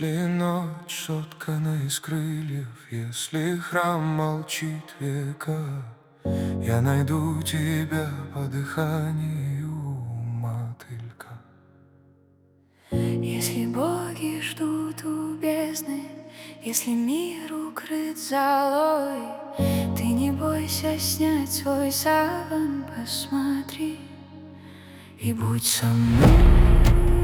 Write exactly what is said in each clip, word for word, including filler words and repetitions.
Если ночь соткана из крыльев, если храм молчит века, я найду тебя по дыханию мотылька. Если боги ждут у бездны, если мир укрыт золой, ты не бойся снять свой саван, посмотри и будь со мной.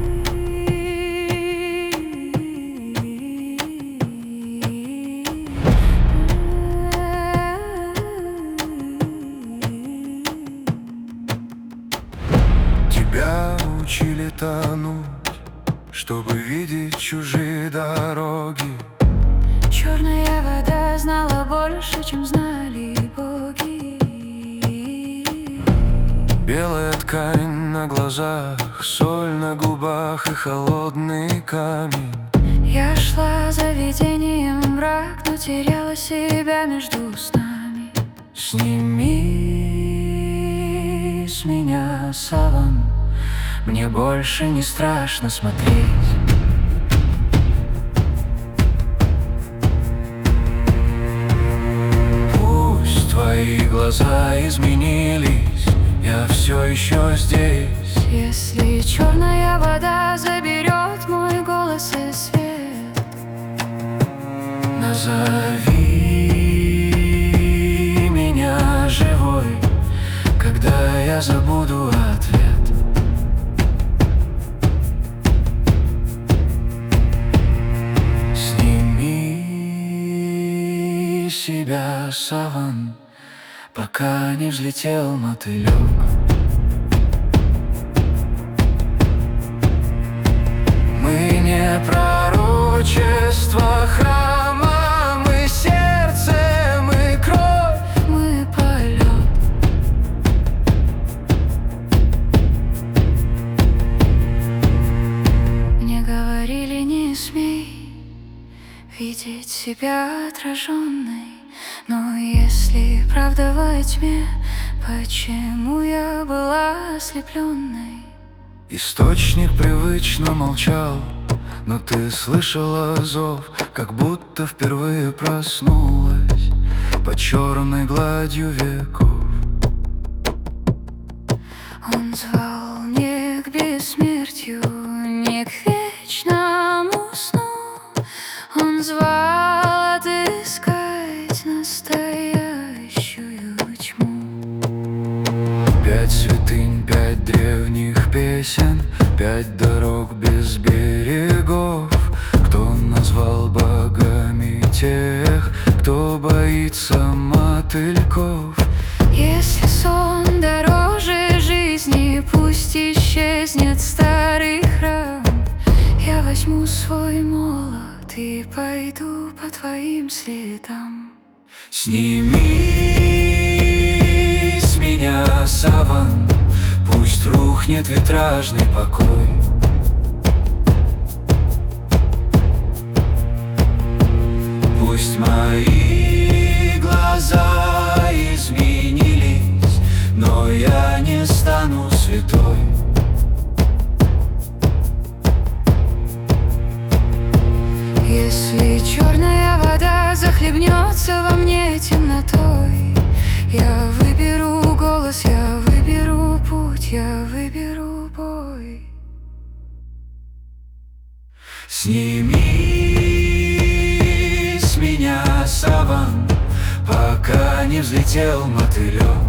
Тебя учили тонуть, чтобы видеть чужие дороги. Черная вода знала больше, чем знали боги. Белая ткань на глазах, соль на губах и холодный камень. Я шла за видением мрак, но теряла себя между снами. Сними с меня саван, мне больше не страшно смотреть. Пусть твои глаза изменились, я все еще здесь. Если черная вода заберет мой голос и свет, назови меня живой, когда я забуду ответ. Сними с себя саван, пока не взлетел мотылек. Мы не пророчество храма, мы сердце, мы кровь, мы полет. Мне говорили, не смей видеть себя отраженной, но если правда во тьме, почему я была ослепленной? Источник привычно молчал, но ты слышала зов, как будто впервые проснулась под черной гладью веков. Он звал не к бессмертию, не к вечному сну. Он звал отыскать настоящую тьму. Пять святынь, пять древних песен, пять дорог без берегов. Кто назвал богами тех, кто боится мотыльков? Если сон дороже жизни, пусть исчезнет старый храм. Я возьму свой молот и пойду по твоим следам. Сними с меня саван, пусть рухнет витражный покой. Пусть мои глаза изменились, но я не стану святой. Если черная вода захлебнется во мне темнотой, я выберу голос, я выберу путь, я выберу бой. Сними с меня саван, пока не взлетел мотылек.